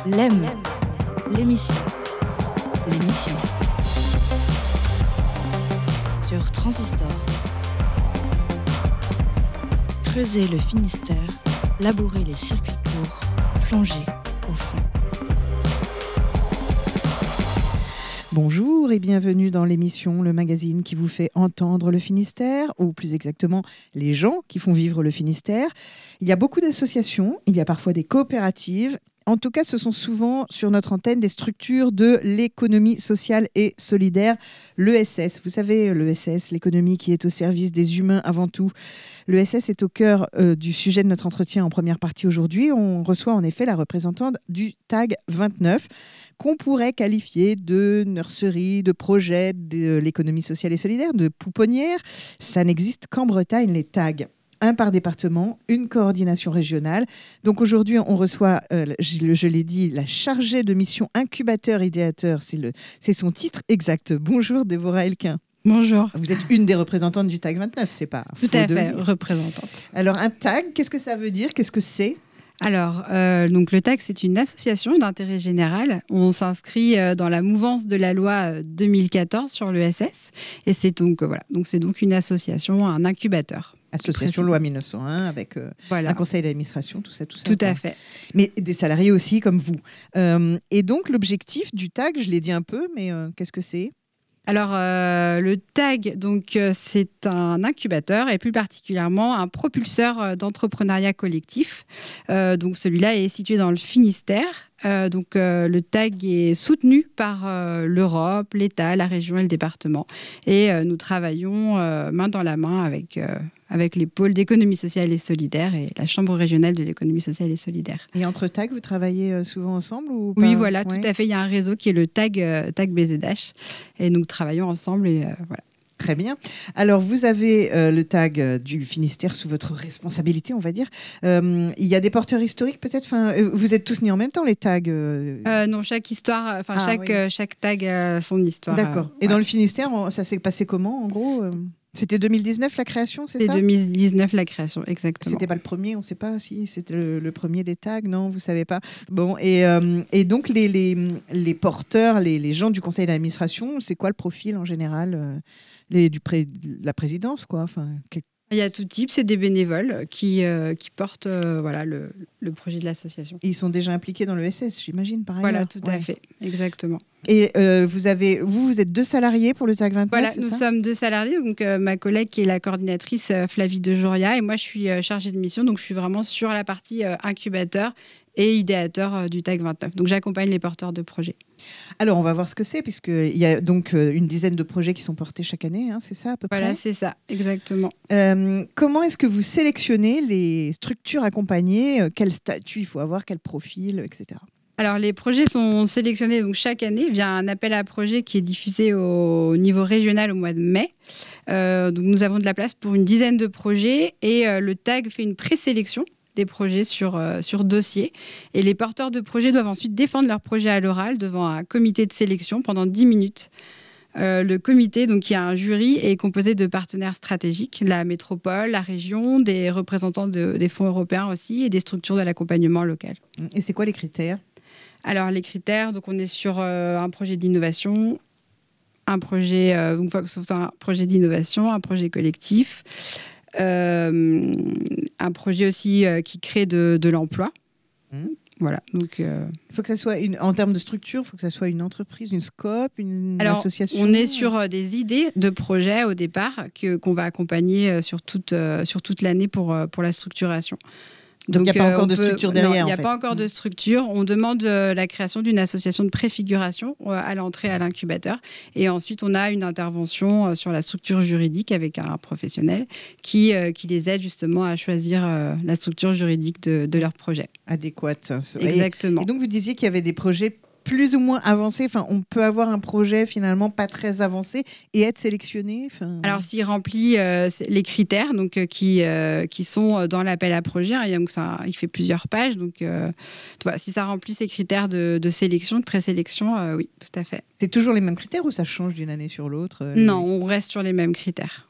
L'aime, l'émission sur Transistor. Creuser le Finistère, labourer les circuits courts, plonger au fond. Bonjour et bienvenue dans l'émission, le magazine qui vous fait entendre le Finistère, ou plus exactement les gens qui font vivre le Finistère. Il y a beaucoup d'associations, il y a parfois des coopératives. En tout cas, ce sont souvent sur notre antenne des structures de l'économie sociale et solidaire, l'ESS. Vous savez, l'ESS, l'économie qui est au service des humains avant tout. L'ESS est au cœur du sujet de notre entretien en première partie aujourd'hui. On reçoit en effet la représentante du TAG 29, qu'on pourrait qualifier de nurserie, de projet de l'économie sociale et solidaire, de pouponnière. Ça n'existe qu'en Bretagne, les tags. Un par département, une coordination régionale. Donc aujourd'hui, on reçoit, je l'ai dit, la chargée de mission incubateur-idéateur. C'est son titre exact. Bonjour Déborah Elquin. Bonjour. Vous êtes une des représentantes du TAG 29, c'est pas faux. Tout à fait, représentante. Alors un TAG, qu'est-ce que ça veut dire ? Qu'est-ce que c'est ? Alors, donc le TAG, c'est une association d'intérêt général. On s'inscrit dans la mouvance de la loi 2014 sur l'ESS. Et c'est donc, c'est donc une association, un incubateur. Association loi 1901 avec un conseil d'administration, tout ça. Tout à fait. Mais des salariés aussi comme vous. Et donc l'objectif du TAG, je l'ai dit un peu, mais qu'est-ce que c'est ? Alors, le TAG, donc, c'est un incubateur et plus particulièrement un propulseur d'entrepreneuriat collectif. Donc, celui-là est situé dans le Finistère. Le TAG est soutenu par l'Europe, l'État, la région et le département. Et nous travaillons main dans la main avec les pôles d'économie sociale et solidaire et la Chambre régionale de l'économie sociale et solidaire. Et entre TAG, vous travaillez souvent ensemble ou pas ? Oui, voilà, tout à fait. Il y a un réseau qui est le TAG BZH et nous travaillons ensemble et voilà. Très bien. Alors, vous avez le TAG du Finistère sous votre responsabilité, on va dire. Il y a des porteurs historiques, peut-être. Vous êtes tous nés en même temps, les tags Non, chaque histoire, chaque tag a son histoire. D'accord. Et dans le Finistère, ça s'est passé comment, en gros C'était 2019 la création, c'est ça ? C'est 2019 la création, exactement. C'était pas le premier, on ne sait pas si c'était le premier des tags, non, vous savez pas. Bon, et donc les porteurs, les gens du conseil d'administration, c'est quoi le profil en général de la présidence, quoi. Il y a tout type, c'est des bénévoles qui portent le projet de l'association. Ils sont déjà impliqués dans le SS, j'imagine, par ailleurs. Voilà, tout à fait, exactement. Et vous êtes 2 salariés pour le TAG 29, voilà, c'est nous ça ? sommes 2 salariés, donc ma collègue qui est la coordinatrice Flavie De Joria et moi je suis chargée de mission, donc je suis vraiment sur la partie incubateur et idéateur du TAG 29. Donc j'accompagne les porteurs de projets. Alors on va voir ce que c'est, puisqu'il y a donc une dizaine de projets qui sont portés chaque année, hein, c'est ça à peu près ? Voilà, c'est ça, exactement. Comment est-ce que vous sélectionnez les structures accompagnées ? Quel statut il faut avoir, quel profil, etc. Alors, les projets sont sélectionnés donc, chaque année via un appel à projets qui est diffusé au niveau régional au mois de mai. Donc, nous avons de la place pour une dizaine de projets et le TAG fait une présélection des projets sur dossier. Et les porteurs de projets doivent ensuite défendre leur projet à l'oral devant un comité de sélection pendant 10 minutes. Le comité, donc, qui a un jury, est composé de partenaires stratégiques, la métropole, la région, des représentants des fonds européens aussi et des structures de l'accompagnement local. Et c'est quoi les critères ? Alors, les critères, donc on est sur un projet d'innovation, un projet d'innovation, un projet collectif, un projet aussi qui crée de l'emploi. Voilà. Donc, il faut que ça soit en termes de structure, il faut que ça soit une entreprise, une scope, une association. On est sur des idées de projets au départ qu'on va accompagner sur toute l'année pour la structuration. Donc, il n'y a pas encore de structure derrière. Non, il n'y a pas encore de structure. On demande la création d'une association de préfiguration à l'entrée à l'incubateur. Et ensuite, on a une intervention sur la structure juridique avec un professionnel qui les aide justement à choisir la structure juridique de leur projet. Adéquate. Exactement. Et donc, vous disiez qu'il y avait des projets plus ou moins avancé. Enfin, on peut avoir un projet finalement pas très avancé et être sélectionné. Alors, s'il remplit les critères qui sont dans l'appel à projet, et donc il fait plusieurs pages. Donc, si ça remplit ces critères de sélection, de présélection, oui, tout à fait. C'est toujours les mêmes critères ou ça change d'une année sur l'autre Non, on reste sur les mêmes critères.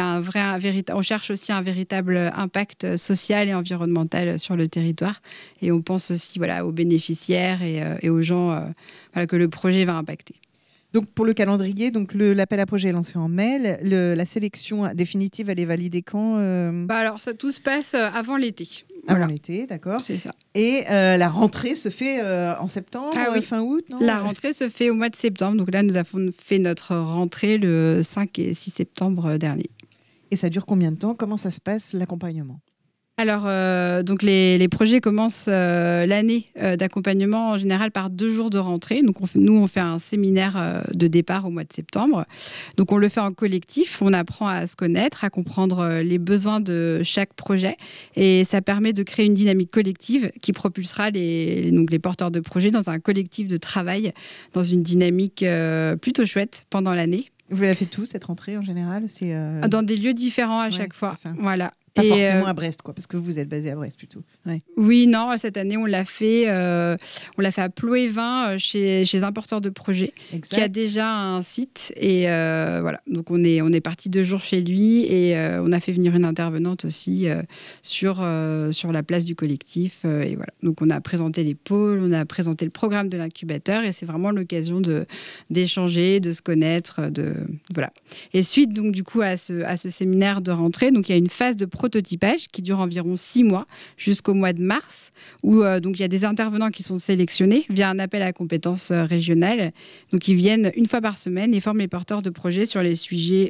On cherche aussi un véritable impact social et environnemental sur le territoire. Et on pense aussi aux bénéficiaires et aux gens que le projet va impacter. Donc pour le calendrier, l'appel à projet est lancé en mai. La sélection définitive, elle est validée quand Alors tout se passe avant l'été. Avant l'été, d'accord. C'est ça. Et la rentrée se fait en septembre, fin août, non ? La rentrée se fait au mois de septembre. Donc là, nous avons fait notre rentrée le 5 et 6 septembre dernier. Et ça dure combien de temps ? Comment ça se passe, l'accompagnement ? Alors, donc les projets commencent l'année d'accompagnement en général par 2 jours de rentrée. Donc, on fait un séminaire de départ au mois de septembre. Donc, on le fait en collectif. On apprend à se connaître, à comprendre les besoins de chaque projet. Et ça permet de créer une dynamique collective qui propulsera les porteurs de projets dans un collectif de travail, dans une dynamique plutôt chouette pendant l'année. Vous l'avez fait cette rentrée en général ? Dans des lieux différents à chaque fois. Voilà. Pas forcément à Brest, parce que vous êtes basé à Brest plutôt. Ouais. Oui, non, cette année, on l'a fait à Ploévin, chez un porteur de projet qui a déjà un site. Et voilà, donc on est parti 2 jours chez lui et on a fait venir une intervenante aussi sur la place du collectif. Et voilà, donc on a présenté les pôles, on a présenté le programme de l'incubateur et c'est vraiment l'occasion d'échanger, de se connaître. Voilà. Et suite, donc, du coup, à ce séminaire de rentrée, donc il y a une phase de prototypage qui dure environ 6 mois jusqu'au mois de mars où donc il y a des intervenants qui sont sélectionnés via un appel à compétences régionales. Donc ils viennent une fois par semaine et forment les porteurs de projets sur les sujets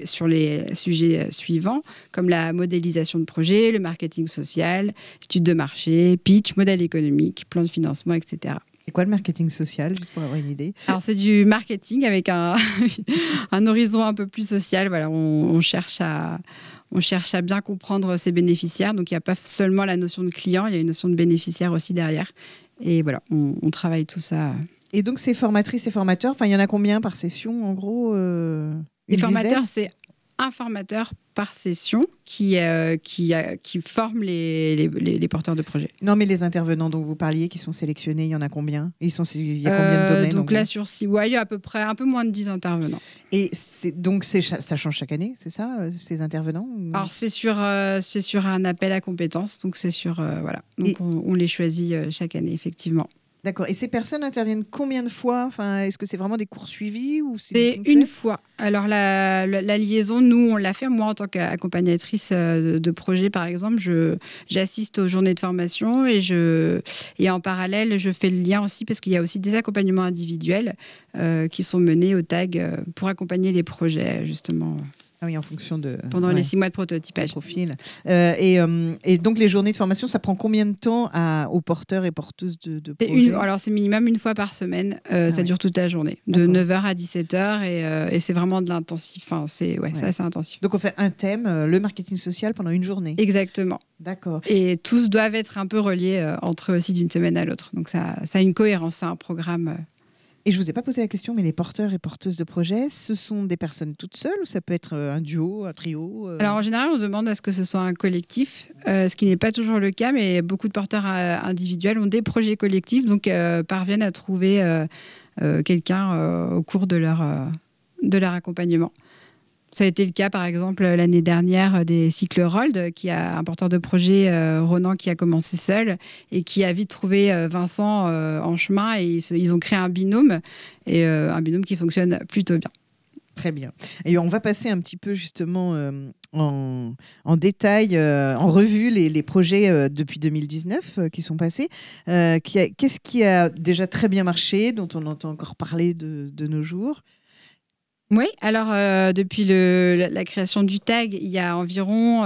suivants comme la modélisation de projet, le marketing social, études de marché, pitch, modèle économique, plan de financement, etc. C'est quoi le marketing social, juste pour avoir une idée ? Alors, c'est du marketing avec un horizon un peu plus social. Voilà, on cherche à bien comprendre ses bénéficiaires. Donc, il n'y a pas seulement la notion de client, il y a une notion de bénéficiaire aussi derrière. Et voilà, on travaille tout ça. Et donc, ces formatrices et formateurs, il y en a combien par session, en gros Les formateurs, c'est un formateur par session qui forme les porteurs de projets. Non, mais les intervenants dont vous parliez, qui sont sélectionnés, il y en a combien ? Il y a combien de domaines ? Donc là, sur 6, il y a à peu près un peu moins de 10 intervenants. Et ça change chaque année, c'est ça, ces intervenants ? Alors, c'est sur un appel à compétences, donc c'est sur... voilà. Donc, on les choisit chaque année, effectivement. D'accord. Et ces personnes interviennent combien de fois ? Est-ce que c'est vraiment des cours suivis ou c'est une fois. Alors, la liaison, nous, on l'a fait. Moi, en tant qu'accompagnatrice de projet, par exemple, j'assiste aux journées de formation et en parallèle, je fais le lien aussi parce qu'il y a aussi des accompagnements individuels qui sont menés au TAG pour accompagner les projets, justement. Ah oui, en fonction de... Pendant les 6 mois de prototypage. Profil. Et donc, les journées de formation, ça prend combien de temps aux porteurs et porteuses de projets ? Alors, c'est minimum une fois par semaine. Ça dure toute la journée, de 9h à 17h. Et c'est vraiment de l'intensif. Enfin, c'est assez intensif. Donc, on fait un thème, le marketing social, pendant une journée. Exactement. D'accord. Et tous doivent être un peu reliés entre eux aussi d'une semaine à l'autre. Donc, ça a une cohérence, c'est un programme... Et je ne vous ai pas posé la question, mais les porteurs et porteuses de projets, ce sont des personnes toutes seules ou ça peut être un duo, un trio Alors en général, on demande à ce que ce soit un collectif, ce qui n'est pas toujours le cas, mais beaucoup de porteurs individuels ont des projets collectifs, donc parviennent à trouver quelqu'un au cours de leur accompagnement. Ça a été le cas, par exemple, l'année dernière des cycles Rold, qui a un porteur de projet, Ronan, qui a commencé seul et qui a vite trouvé Vincent en chemin. Et ils ont créé un binôme qui fonctionne plutôt bien. Très bien. Et on va passer un petit peu justement en détail, en revue, les projets depuis 2019 qui sont passés. Qu'est-ce qui a déjà très bien marché, dont on entend encore parler de nos jours ? Oui, alors depuis la création du TAG, il y a environ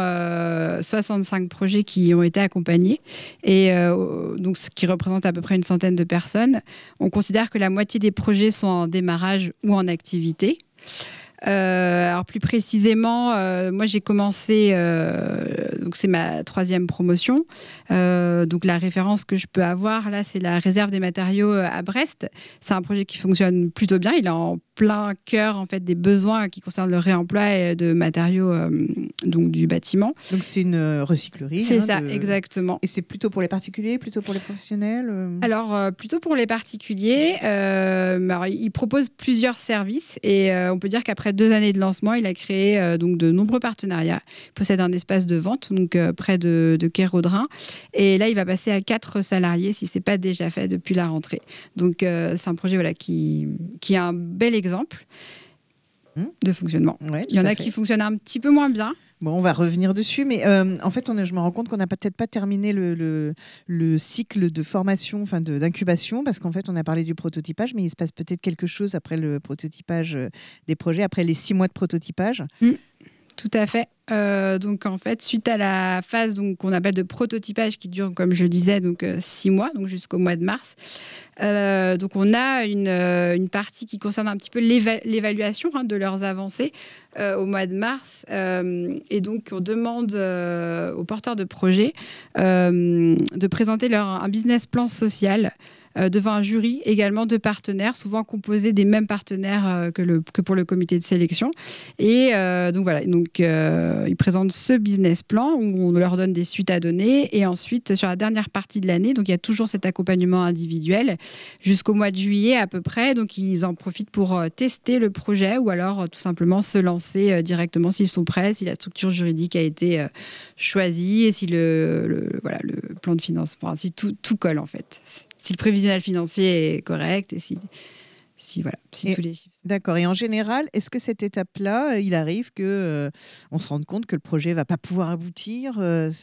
65 projets qui ont été accompagnés, et donc, ce qui représente à peu près une centaine de personnes. On considère que la moitié des projets sont en démarrage ou en activité. Alors plus précisément, moi j'ai commencé, donc c'est ma 3e promotion. Donc la référence que je peux avoir là, c'est la réserve des matériaux à Brest. C'est un projet qui fonctionne plutôt bien. Il est en plein cœur en fait des besoins qui concernent le réemploi de matériaux donc du bâtiment. Donc c'est une recyclerie. C'est ça, exactement. Et c'est plutôt pour les particuliers, plutôt pour les professionnels Alors plutôt pour les particuliers. Alors, il propose plusieurs services et on peut dire qu'après 2 années de lancement, il a créé donc de nombreux partenariats. Il possède un espace de vente donc près de Quai-Raudrin et là il va passer à 4 salariés si c'est pas déjà fait depuis la rentrée. Donc c'est un projet voilà qui a un bel exemple de fonctionnement. Ouais, il y en a qui fonctionnent un petit peu moins bien. Bon, on va revenir dessus, mais en fait, je me rends compte qu'on n'a peut-être pas terminé le cycle de formation, enfin d'incubation, parce qu'en fait, on a parlé du prototypage, mais il se passe peut-être quelque chose après le prototypage des projets, après les 6 mois de prototypage. Tout à fait. Donc en fait, suite à la phase qu'on appelle de prototypage qui dure, comme je le disais, donc 6 mois, donc jusqu'au mois de mars. Donc on a une partie qui concerne un petit peu l'évaluation de leurs avancées au mois de mars. Et donc on demande aux porteurs de projets de présenter un business plan social devant un jury également de partenaires, souvent composés des mêmes partenaires que pour le comité de sélection. Et donc voilà, ils présentent ce business plan où on leur donne des suites à donner. Et ensuite, sur la dernière partie de l'année, donc il y a toujours cet accompagnement individuel jusqu'au mois de juillet à peu près. Donc ils en profitent pour tester le projet ou alors tout simplement se lancer directement s'ils sont prêts, si la structure juridique a été choisie et si le plan de financement, si tout colle en fait. Si le prévisionnel financier est correct et si tous les chiffres. D'accord. Et en général, est-ce que cette étape-là, il arrive que on se rende compte que le projet va pas pouvoir aboutir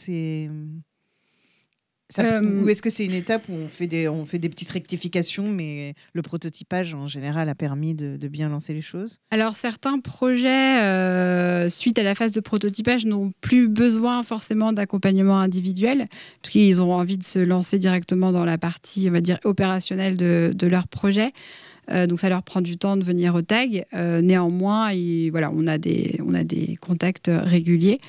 ou est-ce que c'est une étape où on fait des petites rectifications, mais le prototypage en général a permis de bien lancer les choses? Alors certains projets, suite à la phase de prototypage, n'ont plus besoin forcément d'accompagnement individuel, parce qu'ils ont envie de se lancer directement dans la partie, on va dire, opérationnelle de leur projet. Donc ça leur prend du temps de venir au TAG. Néanmoins, on a des contacts réguliers.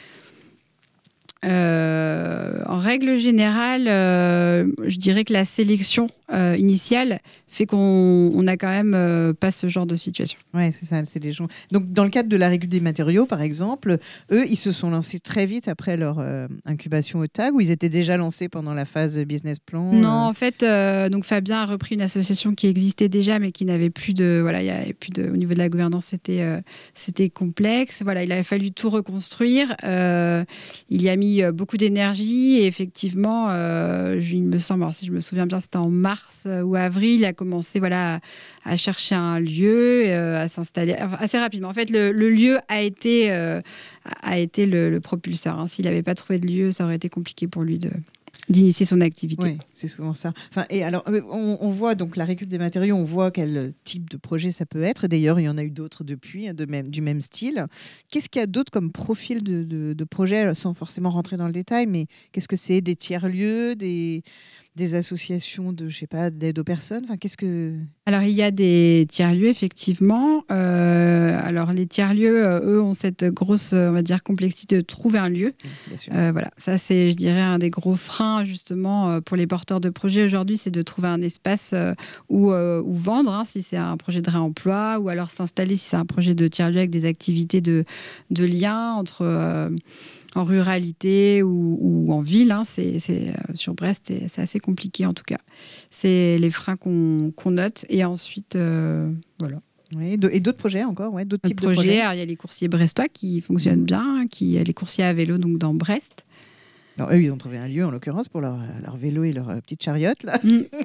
En règle générale, je dirais que la sélection initiale fait qu'on n'a quand même pas ce genre de situation. Oui, c'est ça, c'est les gens. Donc, dans le cadre de la régule des matériaux, par exemple, eux, ils se sont lancés très vite après leur incubation au TAG, ou ils étaient déjà lancés pendant la phase business plan Non, en fait, donc Fabien a repris une association qui existait déjà, mais qui n'avait plus de... Voilà, il y avait plus de... Au niveau de la gouvernance, c'était complexe. Voilà, il avait fallu tout reconstruire. Il y a mis beaucoup d'énergie et effectivement, il me semble, alors si je me souviens bien, c'était en mars ou avril, il a commencé à chercher un lieu, à s'installer assez rapidement. En fait, le lieu a été le propulseur. Hein. S'il n'avait pas trouvé de lieu, ça aurait été compliqué pour lui d'initier son activité. Oui, c'est souvent ça. Enfin, et alors, on voit donc la récup des matériaux, on voit quel type de projet ça peut être. D'ailleurs, il y en a eu d'autres depuis, du même style. Qu'est-ce qu'il y a d'autre comme profil de projet, sans forcément rentrer dans le détail, mais qu'est-ce que c'est? Des tiers-lieux, des associations d'aide aux personnes, enfin, qu'est-ce que... Alors, il y a des tiers-lieux, effectivement. Alors, les tiers-lieux, eux, ont cette grosse, on va dire, complexité de trouver un lieu. Bien sûr. Voilà, ça, c'est, je dirais, un des gros freins, justement, pour les porteurs de projets aujourd'hui, c'est de trouver un espace où vendre, hein, si c'est un projet de réemploi, ou alors s'installer si c'est un projet de tiers-lieu avec des activités de lien entre... en ruralité ou en ville, hein, sur Brest, c'est assez compliqué en tout cas. C'est les freins qu'on note. Et ensuite, voilà. Oui, et d'autres projets encore, d'autres types de projets. Alors, il y a les coursiers brestois qui fonctionnent bien, il y a les coursiers à vélo donc, dans Brest. Alors, eux, ils ont trouvé un lieu, en l'occurrence, pour leur vélo et leur petite chariote. Là.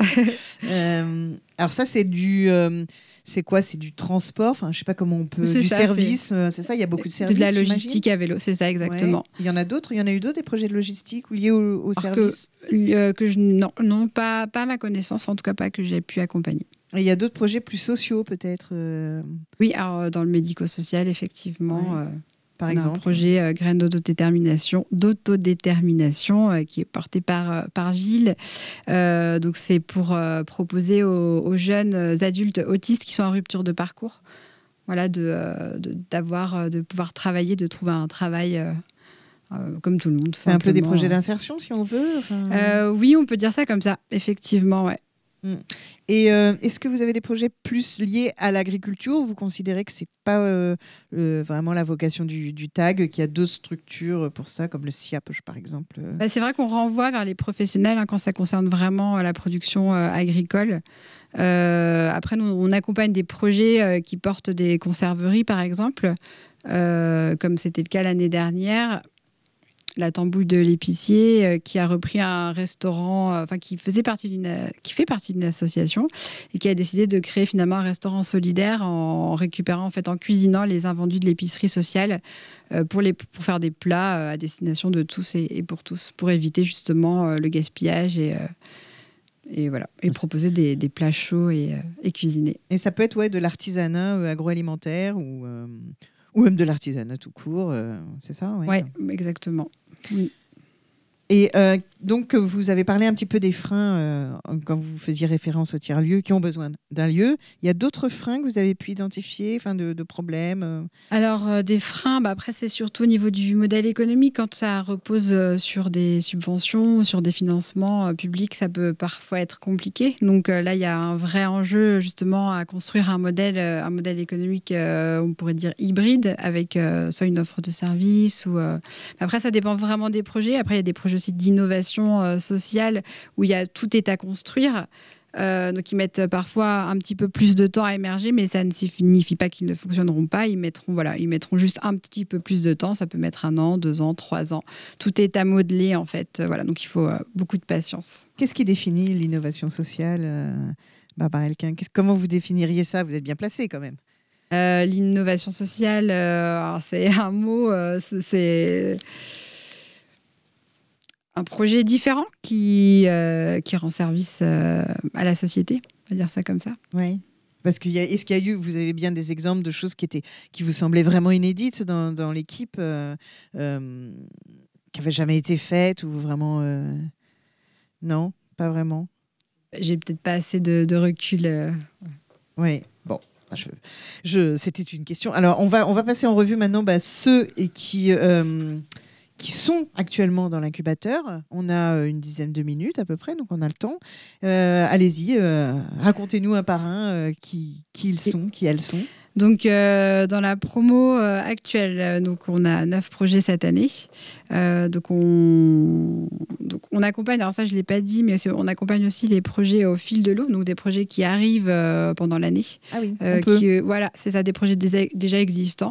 Alors ça, c'est du... c'est quoi? C'est du transport, enfin, je sais pas comment on peut... Service, c'est ça, il y a beaucoup de services. De la logistique à vélo, c'est ça, exactement. Ouais. Il y en a d'autres, il y en a eu d'autres, des projets de logistique liés au service non, pas à ma connaissance, en tout cas pas que j'ai pu accompagner. Et il y a d'autres projets plus sociaux, peut-être Oui, alors, dans le médico-social, effectivement... Ouais. Par exemple, un projet Graines d'autodétermination qui est porté par Gilles. Donc c'est pour proposer aux jeunes adultes autistes qui sont en rupture de parcours voilà, de pouvoir travailler, de trouver un travail comme tout le monde. C'est un peu des projets d'insertion, si on veut. Oui, on peut dire ça comme ça, effectivement, ouais. Et est-ce que vous avez des projets plus liés à l'agriculture ou vous considérez que c'est pas vraiment la vocation du TAG, qu'il y a d'autres structures pour ça, comme le SIAP par exemple? C'est vrai qu'on renvoie vers les professionnels quand ça concerne vraiment la production agricole. Après, nous, on accompagne des projets qui portent des conserveries, par exemple, comme c'était le cas l'année dernière. La Tambouille de l'épicier, qui a repris un restaurant, qui fait partie d'une association et qui a décidé de créer finalement un restaurant solidaire en récupérant, en cuisinant les invendus de l'épicerie sociale pour faire des plats à destination de tous et pour tous, pour éviter justement le gaspillage et voilà, et proposer des plats chauds et cuisinés. Et ça peut être de l'artisanat agroalimentaire ou même de l'artisanat tout court, c'est ça? Oui, exactement. Oui. Et donc, vous avez parlé un petit peu des freins quand vous faisiez référence aux tiers-lieux qui ont besoin d'un lieu. Il y a d'autres freins que vous avez pu identifier, de problèmes Alors, des freins, après, c'est surtout au niveau du modèle économique. Quand ça repose sur des subventions, sur des financements publics, ça peut parfois être compliqué. Donc là, il y a un vrai enjeu, justement, à construire un modèle économique, on pourrait dire hybride, avec soit une offre de service ou... Après, ça dépend vraiment des projets. Après, il y a des projets aussi d'innovation sociale où tout est à construire. Donc ils mettent parfois un petit peu plus de temps à émerger, mais ça ne signifie pas qu'ils ne fonctionneront pas. Ils mettront juste un petit peu plus de temps. Ça peut mettre 1 an, 2 ans, 3 ans. Tout est à modeler en fait. Voilà, donc il faut beaucoup de patience. Qu'est-ce qui définit l'innovation sociale, Barbara Elkin? Comment vous définiriez ça? Vous êtes bien placée quand même. L'innovation sociale, c'est un mot, c'est un projet différent qui rend service à la société, on va dire ça comme ça. Oui. Parce est-ce qu'il y a eu, vous avez bien des exemples de choses qui vous semblaient vraiment inédites dans l'équipe, qui n'avaient jamais été faites ou vraiment non, pas vraiment. J'ai peut-être pas assez de recul. Oui, bon. C'était une question. Alors, on va passer en revue maintenant ceux qui sont actuellement dans l'incubateur. On a une dizaine de minutes à peu près, donc on a le temps. Allez-y, racontez-nous un par un qui ils sont, qui elles sont. Donc, dans la promo actuelle, donc on a 9 projets cette année. Donc, on accompagne, alors ça je ne l'ai pas dit, mais on accompagne aussi les projets au fil de l'eau, donc des projets qui arrivent pendant l'année. Ah oui, voilà, c'est ça, des projets déjà existants.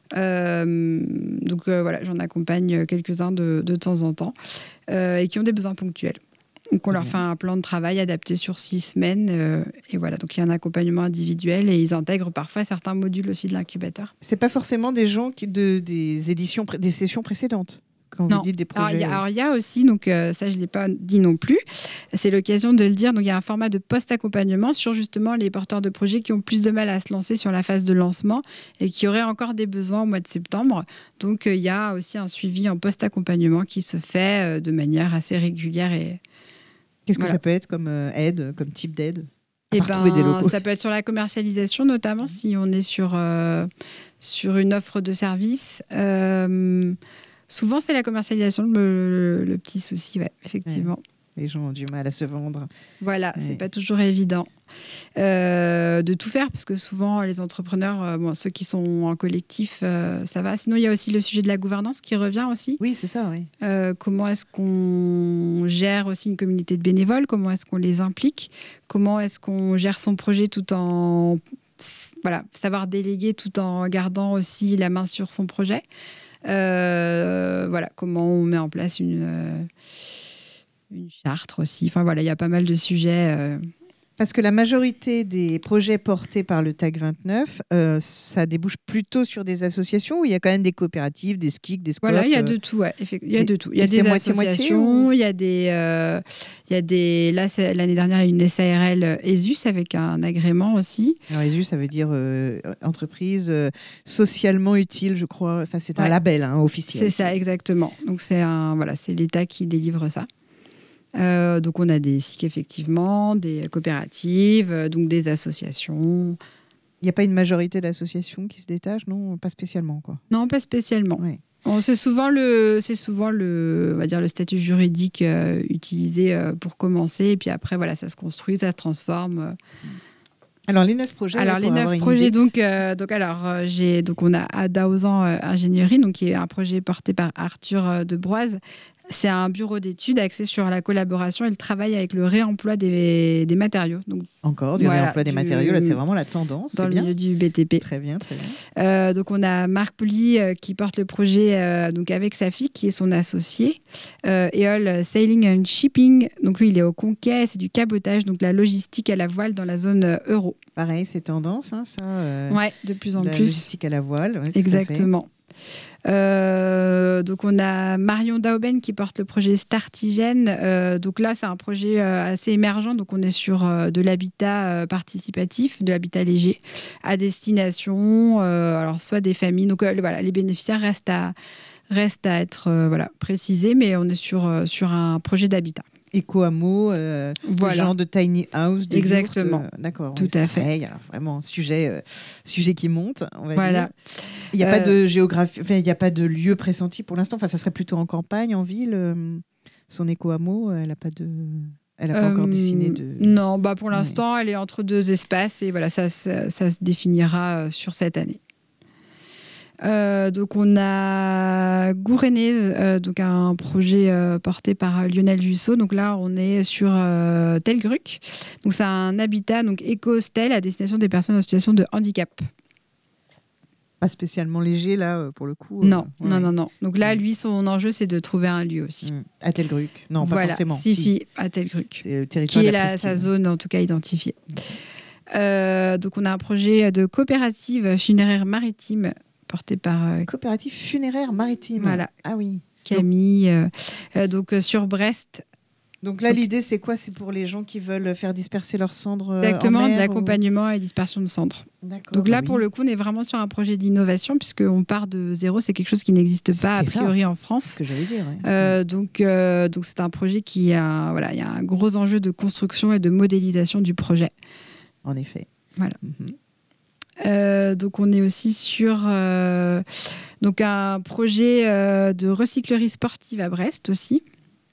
Donc voilà, j'en accompagne quelques-uns de temps en temps et qui ont des besoins ponctuels. Donc on leur fait un plan de travail adapté sur 6 semaines et voilà, donc il y a un accompagnement individuel et ils intègrent parfois certains modules aussi de l'incubateur. C'est pas forcément des gens des éditions, des sessions précédentes quand non. Vous dites des projets. Alors il y a aussi, donc ça je l'ai pas dit non plus, c'est l'occasion de le dire, donc il y a un format de post-accompagnement sur justement les porteurs de projets qui ont plus de mal à se lancer sur la phase de lancement et qui auraient encore des besoins au mois de septembre. Donc il y a aussi un suivi en post-accompagnement qui se fait de manière assez régulière. Qu'est-ce que ça peut être comme aide, comme type d'aide? Ça peut être sur la commercialisation, notamment si on est sur une offre de service. Souvent, c'est la commercialisation le petit souci, ouais, effectivement. Ouais. Les gens ont du mal à se vendre. Voilà, c'est pas toujours évident de tout faire, parce que souvent, les entrepreneurs, ceux qui sont en collectif, ça va. Sinon, il y a aussi le sujet de la gouvernance qui revient aussi. Oui, c'est ça, oui. Comment est-ce qu'on gère aussi une communauté de bénévoles? Comment est-ce qu'on les implique? Comment est-ce qu'on gère son projet tout en... Voilà, savoir déléguer tout en gardant aussi la main sur son projet. Voilà, comment on met en place une charte aussi. Enfin voilà, il y a pas mal de sujets. Parce que la majorité des projets portés par le TAG 29, ça débouche plôt sur des associations où il y a quand même des coopératives, des SCIC, des SCOP. Voilà, il y a de tout, ouais. Il y a de tout. Il y a des associations, il y a des... Là, l'année dernière, il y a une SARL ESUS avec un agrément aussi. Alors ESUS, ça veut dire entreprise socialement utile, je crois. Enfin, c'est un label officiel. C'est ça, exactement. Donc c'est l'État qui délivre ça. Donc on a des SIC effectivement, des coopératives, donc des associations, Il n'y a pas une majorité d'associations qui se détachent, non? Pas spécialement, quoi. Non, pas spécialement. Ouais. C'est souvent le, on va dire, le statut juridique utilisé pour commencer. Et puis après, voilà, ça se construit, ça se transforme. Alors, les 9 projets. Alors, là, les 9 projets, donc on a Adaozan Ingénierie, donc, qui est un projet porté par Arthur Debroise. C'est un bureau d'études axé sur la collaboration et le travail avec le réemploi des matériaux. Donc, encore du réemploi des matériaux, là c'est vraiment la tendance. Dans le milieu du BTP. Très bien, très bien. Donc on a Marc Pouli qui porte le projet donc avec sa fille qui est son associé. Eol Sailing and Shipping, donc lui il est au Conquet, c'est du cabotage, donc la logistique à la voile dans la zone euro. Pareil, c'est tendance, hein, ça. Ouais, de plus en la plus. Logistique à la voile. Ouais, exactement. Donc on a Marion Dauben qui porte le projet Startigène. Donc là c'est un projet assez émergent, donc on est sur de l'habitat participatif, de l'habitat léger à destination alors soit des familles, donc voilà, les bénéficiaires restent à être précisés, mais on est sur un projet d'habitat. Éco-hameau, genre de tiny house. Exactement. D'accord. Tout à fait. Pareil, alors vraiment, sujet qui monte, on va dire. Il n'y a pas de géographie, il n'y a pas de lieu pressenti pour l'instant. Enfin, ça serait plutôt en campagne, en ville. Son éco-hameau, elle n'a pas encore dessiné de... Non, pour l'instant, elle est entre 2 espaces et voilà, ça se définira sur cette année. Donc on a Gourenez, donc un projet porté par Lionel Jussot. Donc là on est sur Telgruc. Donc c'est un habitat donc éco-hostel à destination des personnes en situation de handicap. Pas spécialement léger là pour le coup. Non. Donc là lui son enjeu c'est de trouver un lieu aussi. À Telgruc. Non, pas forcément. Si, à Telgruc. C'est le territoire qui est sa zone en tout cas identifiée. Donc on a un projet de coopérative funéraire maritime porté par... Coopérative funéraire maritime. Voilà. Ah oui. Camille. Donc sur Brest. Donc là, l'idée, c'est quoi? C'est pour les gens qui veulent faire disperser leurs cendres exactement, en mer, de l'accompagnement et dispersion de cendres. D'accord. Donc là, pour le coup, on est vraiment sur un projet d'innovation puisqu'on part de zéro. C'est quelque chose qui n'existe pas a priori en France. C'est ce que j'allais dire. Ouais. Donc c'est un projet qui a, il y a un gros enjeu de construction et de modélisation du projet. En effet. Voilà. Donc on est aussi sur donc un projet de recyclerie sportive à Brest aussi.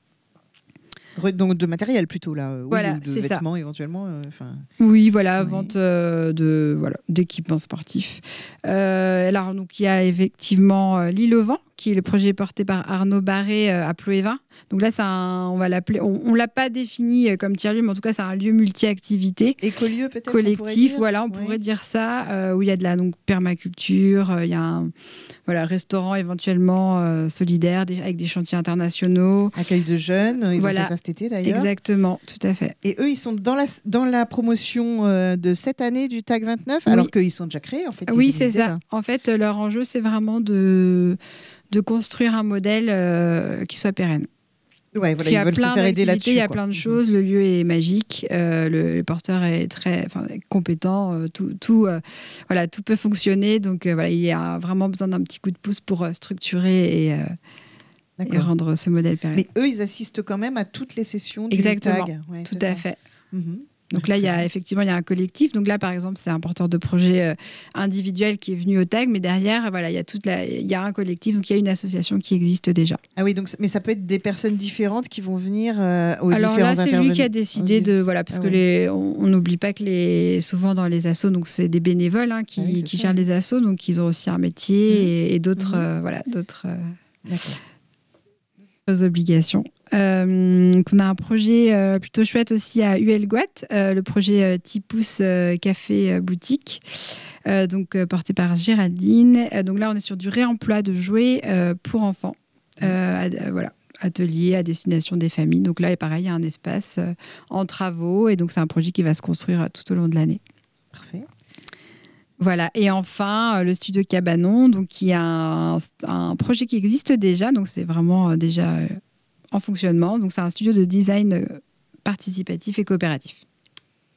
Donc de matériel plutôt là, voilà, ou de vêtements ça. Éventuellement. Oui, voilà, vente d'équipements sportifs. Alors donc il y a effectivement l'île au vent qui est le projet porté par Arnaud Barré à Ploévin. Donc là, on va l'appeler, on l'a pas défini comme tiers-lieu, mais en tout cas, c'est un lieu multi-activité. Écolieu peut-être. Collectif, on pourrait dire ça, où il y a de la permaculture, il y a un restaurant éventuellement solidaire avec des chantiers internationaux. Accueil de jeunes, ils ont fait ça cet été d'ailleurs. Exactement, tout à fait. Et eux, ils sont dans la promotion de cette année du TAG 29, alors qu'ils sont déjà créés en fait. Oui, c'est ça. Déjà. En fait, leur enjeu, c'est vraiment de construire un modèle qui soit pérenne. Ouais, voilà, ils veulent se faire aider là-dessus. Il y a plein de choses, le lieu est magique, le porteur est très compétent, tout peut fonctionner. Donc il y a vraiment besoin d'un petit coup de pouce pour structurer et rendre ce modèle pérenne. Mais eux, ils assistent quand même à toutes les sessions du Exactement, TAG. Ouais, tout à fait. Mm-hmm. Donc là, il y a un collectif. Donc là, par exemple, c'est un porteur de projet individuel qui est venu au TAG, mais derrière, il y a un collectif, donc il y a une association qui existe déjà. Ah oui, donc mais ça peut être des personnes différentes qui vont venir aux Alors différents là, c'est lui qui a décidé parce que on n'oublie pas que souvent dans les assos, donc c'est des bénévoles qui gèrent les assos, donc ils ont aussi un métier et d'autres, d'autres obligations. On a un projet plutôt chouette aussi à Huelgoat, le projet Tipous Café Boutique, porté par Géraldine. Donc là, on est sur du réemploi de jouets pour enfants. Atelier à destination des familles. Donc là, pareil, il y a un espace en travaux et donc c'est un projet qui va se construire tout au long de l'année. Parfait. Voilà, et enfin le studio Cabanon, donc qui a un projet qui existe déjà, donc c'est vraiment déjà en fonctionnement. Donc c'est un studio de design participatif et coopératif.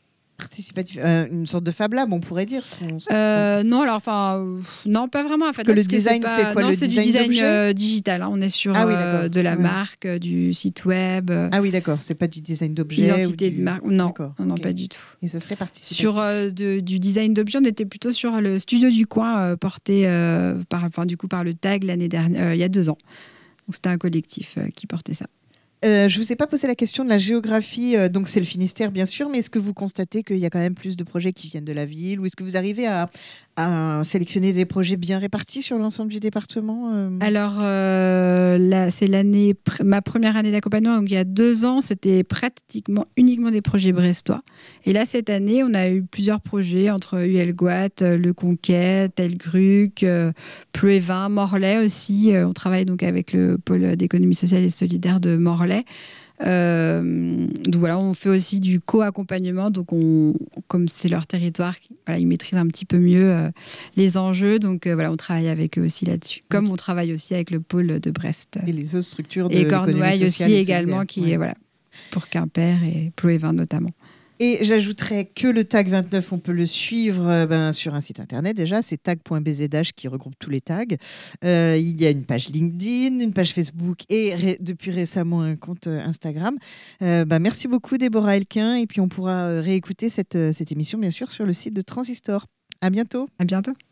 participatif, une sorte de Fab Lab, on pourrait dire. Non, alors non, pas vraiment. En fait, que le design, c'est quoi? Non, c'est du design digital. On est sur de la Ouais. marque, du site web. Ah oui, d'accord. C'est pas du design d'objet. Identité de marque. Non, non, ok. pas du tout. Et ça serait participatif. Sur du design d'objet, on était plutôt sur le studio du coin porté par le tag l'année dernière, il y a 2 ans. Donc c'était un collectif qui portait ça. Je vous ai pas posé la question de la géographie, donc c'est le Finistère bien sûr, mais est-ce que vous constatez qu'il y a quand même plus de projets qui viennent de la ville, ou est-ce que vous arrivez à sélectionner des projets bien répartis sur l'ensemble du département Alors là, c'est ma première année d'accompagnement, donc il y a 2 ans, c'était pratiquement uniquement des projets brestois. Et là, cette année, on a eu plusieurs projets entre Huelgoat, Le Conquet, Elgruc, Pleuévin, Morlaix aussi. On travaille donc avec le pôle d'économie sociale et solidaire de Morlaix. Donc voilà, on fait aussi du co-accompagnement, donc comme c'est leur territoire, ils maîtrisent un petit peu mieux les enjeux, donc voilà, on travaille avec eux aussi là-dessus, comme on travaille aussi avec le pôle de Brest et les autres structures de et Cornouailles aussi et également, qui est voilà, pour Quimper et Ploévin notamment. Et j'ajouterais que le TAG 29, on peut le suivre sur un site internet déjà, c'est tag.bzh qui regroupe tous les tags. Il y a une page LinkedIn, une page Facebook et depuis récemment un compte Instagram. Merci beaucoup Déborah Elquin, et puis on pourra réécouter cette émission bien sûr sur le site de Transistor. À bientôt. À bientôt.